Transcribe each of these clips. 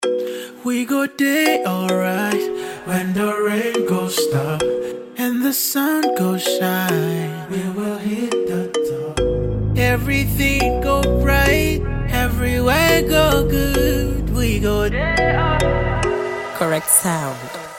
We go day alright when the rain goes stop and the sun goes shine. We will hit the top. Everything go bright, everywhere go good. We go day alright. Correct sound.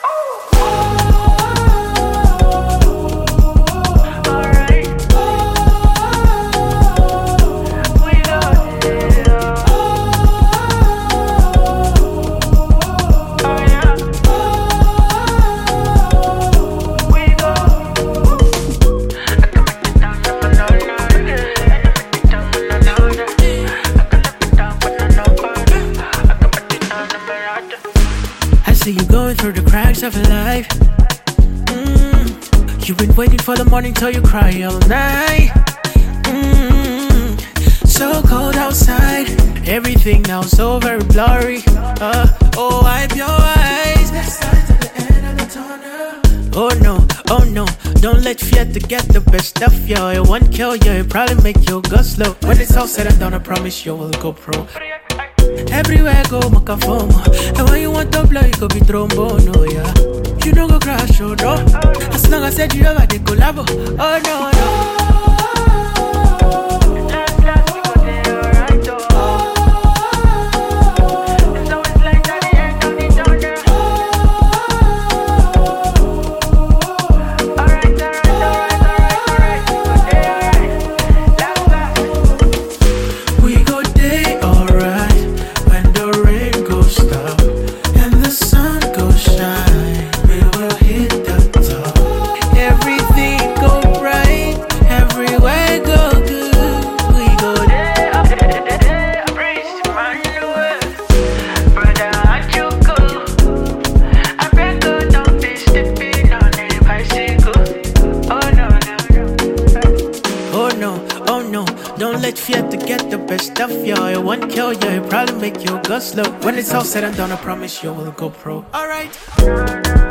See you going through the cracks of life. You've been waiting for the morning till you cry all night. So cold outside, everything now so very blurry. Oh, wipe your eyes. Next signs at the end of the tunnel. Oh no, don't let fear to get the best of you. It won't kill you, it probably make you go slow. When it's all said and done, I promise you will go pro. Everywhere go Macafomo. And when you want to blow, it could be trombone, oh yeah. You don't go crash, oh no. As long as I said you ever did collabo. Oh no, no. Oh no, don't let fear to get the best of you. It won't kill you, it probably make you go slow. When it's all said and done, I promise you will go pro. Alright.